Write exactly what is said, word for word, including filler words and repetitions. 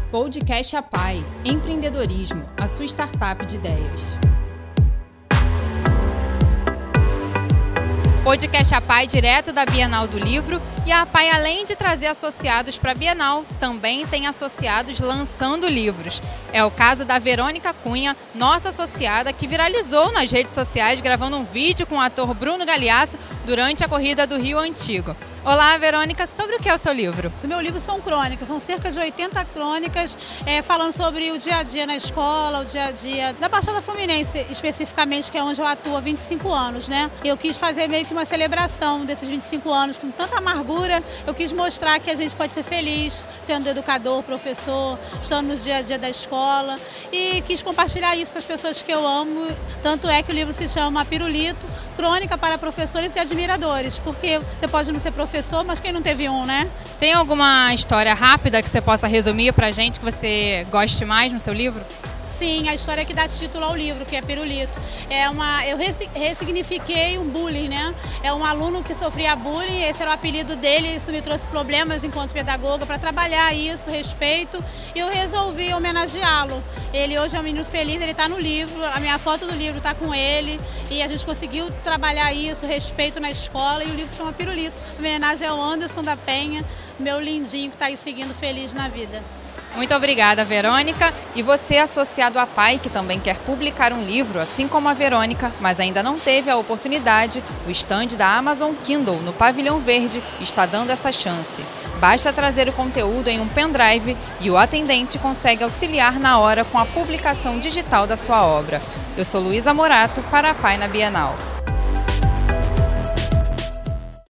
Podcast APAI, empreendedorismo, a sua startup de ideias. Podcast APAI direto da Bienal do Livro, e a APAI, além de trazer associados para a Bienal, também tem associados lançando livros. É o caso da Verônica Cunha, nossa associada, que viralizou nas redes sociais gravando um vídeo com o ator Bruno Galhaço durante a corrida do Rio Antigo. Olá, Verônica, sobre o que é o seu livro? O meu livro são crônicas, são cerca de oitenta crônicas é, falando sobre o dia a dia na escola, o dia a dia da Baixada Fluminense, especificamente, que é onde eu atuo há vinte e cinco anos, né? Eu quis fazer meio que uma celebração desses vinte e cinco anos com tanta amargura. Eu quis mostrar que a gente pode ser feliz sendo educador, professor, estando no dia a dia da escola, e quis compartilhar isso com as pessoas que eu amo. Tanto é que o livro se chama Pirulito, crônica para professores e admiradores, porque você pode não ser professor, professor, mas quem não teve um, né? Tem alguma história rápida que você possa resumir pra gente, que você goste mais no seu livro? Sim, a história que dá título ao livro, que é Pirulito. É uma, eu ressignifiquei um bullying, né? É um aluno que sofria bullying, esse era o apelido dele, isso me trouxe problemas enquanto pedagoga para trabalhar isso, respeito, e eu resolvi homenageá-lo. Ele hoje é um menino feliz, ele está no livro, a minha foto do livro está com ele, e a gente conseguiu trabalhar isso, respeito na escola, e o livro chama Pirulito. Homenagem ao Anderson da Penha, meu lindinho que está aí seguindo feliz na vida. Muito obrigada, Verônica. E você, associado à APAI, que também quer publicar um livro, assim como a Verônica, mas ainda não teve a oportunidade, o estande da Amazon Kindle no Pavilhão Verde está dando essa chance. Basta trazer o conteúdo em um pendrive e o atendente consegue auxiliar na hora com a publicação digital da sua obra. Eu sou Luísa Morato, para a APAI na Bienal.